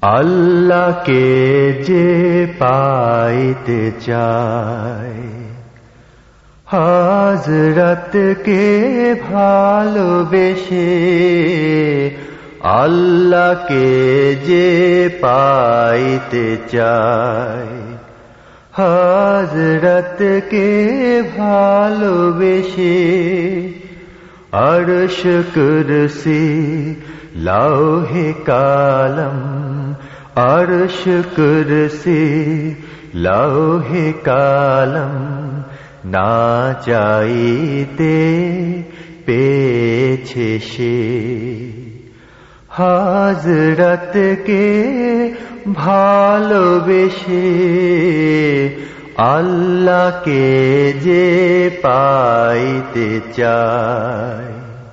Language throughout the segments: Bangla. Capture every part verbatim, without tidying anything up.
আল্লাহকে যে পাইতে চায়, হযরতকে ভালোবেসে আল্লাহকে যে পাইতে চায়, হযরতকে ভালোবেসে আরশ কুরসি লৌহে কালম, আরশ কুরসি লৌহে কালম না চাইতে পেয়েছে সে। হযরতকে ভালোবেসে আল্লাহকে যে পাইতে চায়,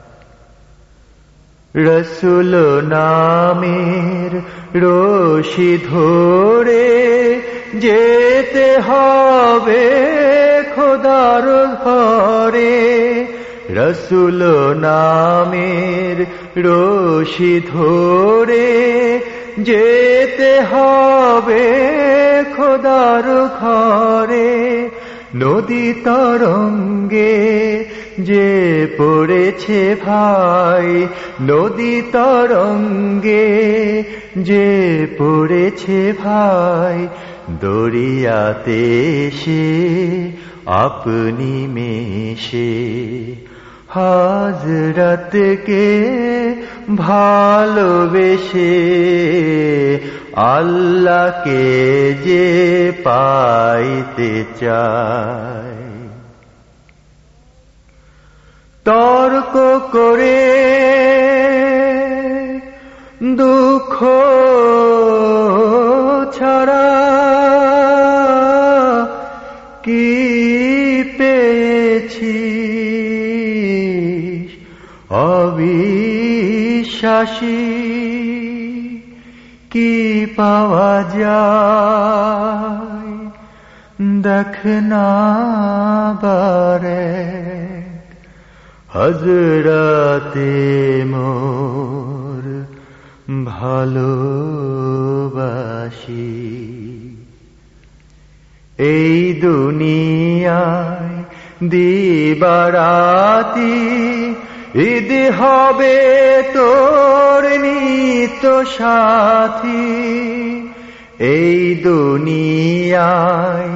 রসুল নামের রশি ধরে যেতে হবে খোদার ঘরে, রসুল নামের রশি ধরে যেতে হবে খোদার ঘরে। নদী তরঙ্গে যে পড়েছে ভাই, নদী তরঙ্গে যে পড়েছে ভাই, দরিয়াতে সে আপনি মেশে হযরতকে ভালোবেসে আল্লাহকে যে পাইতে চায়। তর্ক করে দুঃখ ছাড়া কি পেয়েছি, অবিশ্বাসী কি পাওয়া যায়, দেখ না বারে হযরতে মোর ভালোবাসি। এই দুনিয়ায় দিবারাতি ঈদ হবে তোর নিত্য সাথী, এই দুনিয়ায়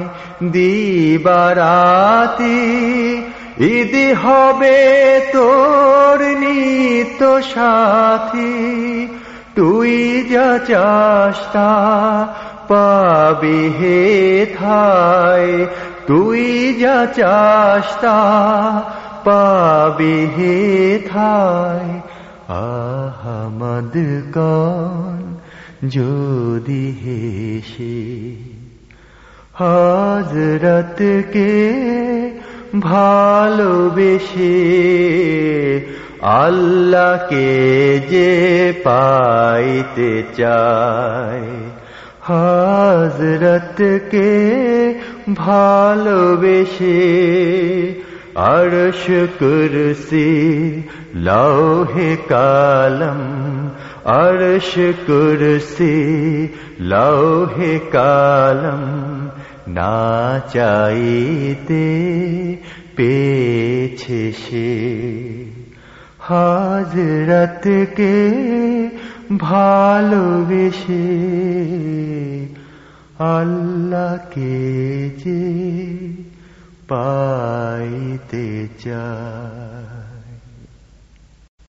দিবারাতি ঈদ হবে তোর নিত্য সাথী। তুই যা চাস তা পাবি হে ঠাই, তুই যা চাস তা পাবি হে ঠাই। আহমদ কন যদি হেসে হযরতকে ভালোবেসে আল্লাহকে যে পাইতে চায়, হযরতকে ভালোবেসে আরশ কুরসি লৌহে কালম, আরশ কুরসি লৌহে কালম না চাইতে পেয়েছে সে। হযরতকে ভালোবেসে আল্লাহকে যে পাইতে চায়।